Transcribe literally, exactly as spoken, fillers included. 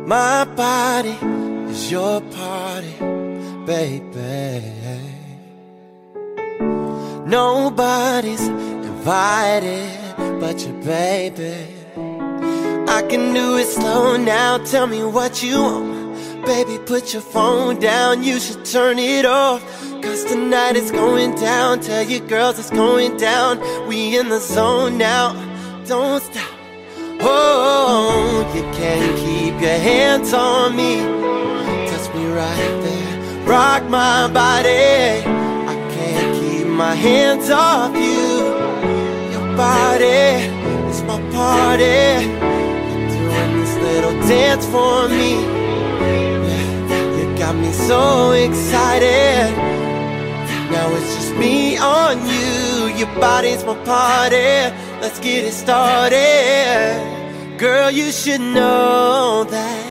My body is your party, baby. Nobody's invited but your baby. I can do it slow now, tell me what you want. Baby, put your phone down, you should turn it off. Cause tonight it's going down, tell your girls it's going down. We in the zone now, don't stop. Oh, you can't keep your hands on me. Touch me right there, rock my body. I can't keep my hands off you. Your body is my party. You're doing this little dance for me. Yeah, you got me so excited. Now it's just me on you. Your body's my party. Let's get it started. Girl, you should know that